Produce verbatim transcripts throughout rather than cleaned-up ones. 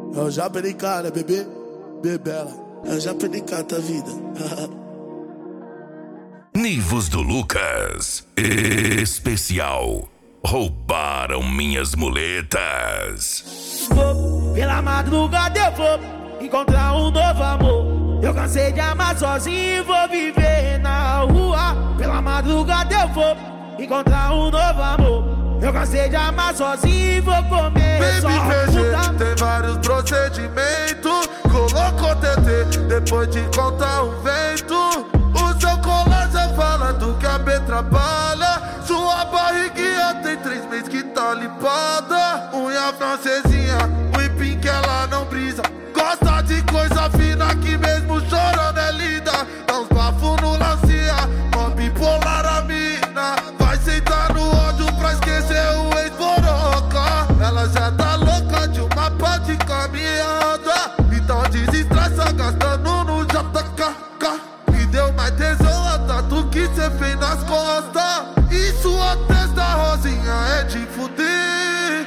É o Japa de cara, bebê, bebela. É o Japa de cara, tá vida. Nivos do Lucas, especial. Roubaram minhas muletas. Vou, pela madrugada eu vou encontrar um novo amor. Eu cansei de amar sozinho, vou viver na rua. Pela madrugada eu vou encontrar um novo amor. Eu cansei de amar sozinho, vou comer Baby só P G, puta. tem vários procedimentos. Colocou T T, depois de contar um vento. O seu colar já fala do que a B trabalha. Sua barriguinha tem três meses que tá limpada. Unha francesinha, whipping que ela não brisa. Gosta de coisa fina que mesmo chorando é linda. Dá uns bafos no lancia, mó bipolar a mina. Vai sentar no ódio pra esquecer o ex-boroca. Ela já tá louca de uma pá de caminhada. Então desestressa gastando no J K K. Me deu mais tesão a tatu que cê fez nas costas. E sua testa rosinha é de fuder.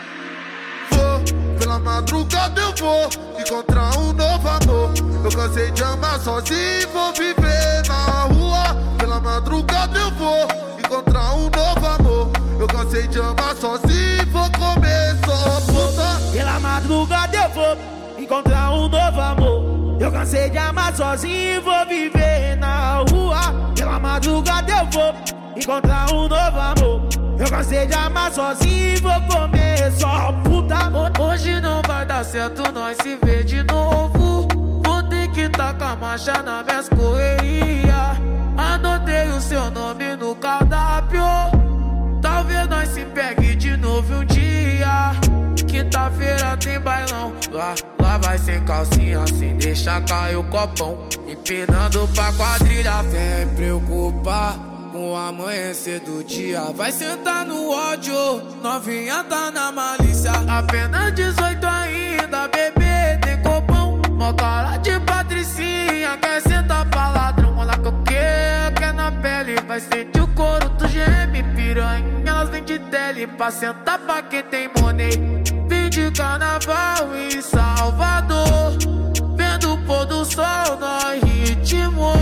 Vou, pela madrugada eu vou encontrar um novo amor. Eu cansei de amar sozinho, vou viver na rua. Pela madrugada eu vou encontrar um novo amor. Eu cansei de amar sozinho, vou comer só puta. Pela madrugada eu vou encontrar um novo amor. Eu cansei de amar sozinho, vou viver na rua. Pela madrugada eu vou encontrar um novo amor. Eu cansei de amar sozinho, vou comer só puta. Hoje não vai dar certo, nós se vê de novo. Vou ter que tacar marcha na minhas correria. Anotei o seu nome no cardápio. Talvez nós se pegue de novo um dia. Quinta-feira tem bailão. Lá, lá vai sem calcinha, sem deixar cair o copão. Empinando pra quadrilha, vem preocupar com o amanhecer do dia. Vai sentar no ódio, novinha tá na malícia. Apenas dezoito ainda, bebê, tem copão. Mó cara de patricinha, quer sentar pra ladrão. Olha que eu quero, quer na pele. Vai sentir o couro do geme, piranha. Elas vêm de tele pra sentar pra quem tem money. Vim de carnaval em Salvador, vendo o pôr do sol, nós ritmo.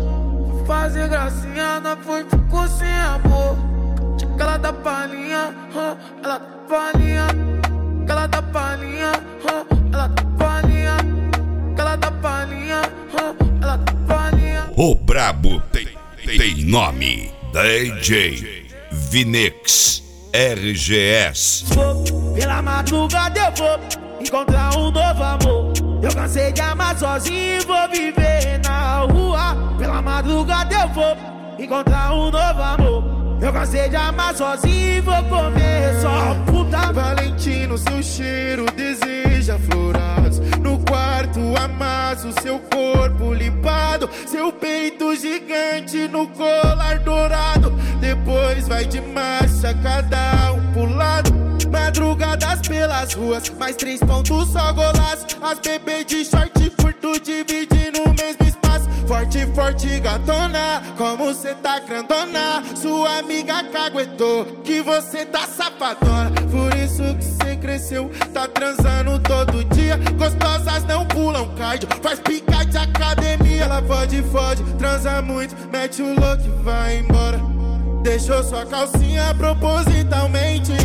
Fazer gracinha, nós foi, ficou sem amor. Ela dá palhinha, ela dá palhinha. Ela dá palhinha, ela dá palhinha. Ela dá palhinha, ela dá palhinha. O brabo tem, tem nome. D J Vinex R G S. Vou, pela madrugada eu vou encontrar um novo amor. Eu cansei de amar sozinho, vou viver na rua. Pela madrugada eu vou encontrar um novo amor. Eu cansei de amar sozinho, vou comer só puta. Valentino, seu cheiro deseja florados. No quarto amasso seu corpo limpado. Seu peito gigante no colar dourado. Depois vai de marcha, cada um pro lado. Madrugadas pelas ruas, mais três pontos só golaço. As bebês de short curto dividindo o mesmo espaço. Forte, forte gatona, como cê tá grandona. Sua amiga caguetou que você tá safadona. Por isso que cê cresceu, tá transando todo dia. Gostosas não pulam cardio, faz pica de academia. Ela fode, fode, transa muito, mete o louco e vai embora. Deixou sua calcinha propositalmente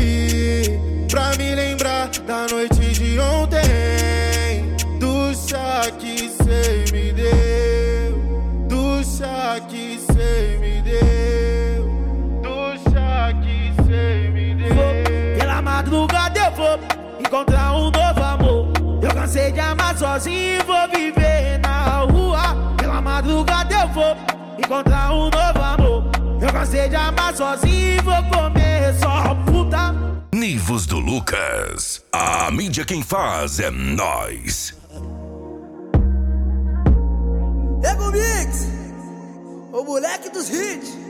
pra me lembrar da noite de ontem. Do chá que cê me deu, do chá que cê me deu, do chá que cê me deu. Vou, pela madrugada eu vou encontrar um novo amor. Eu cansei de amar sozinho, vou viver na rua. Pela madrugada eu vou encontrar um novo amor. Eu cansei de amar sozinho, vou comer só puta. Nivos do Lucas, a mídia quem faz é nós. Ego Mix, o moleque dos hits.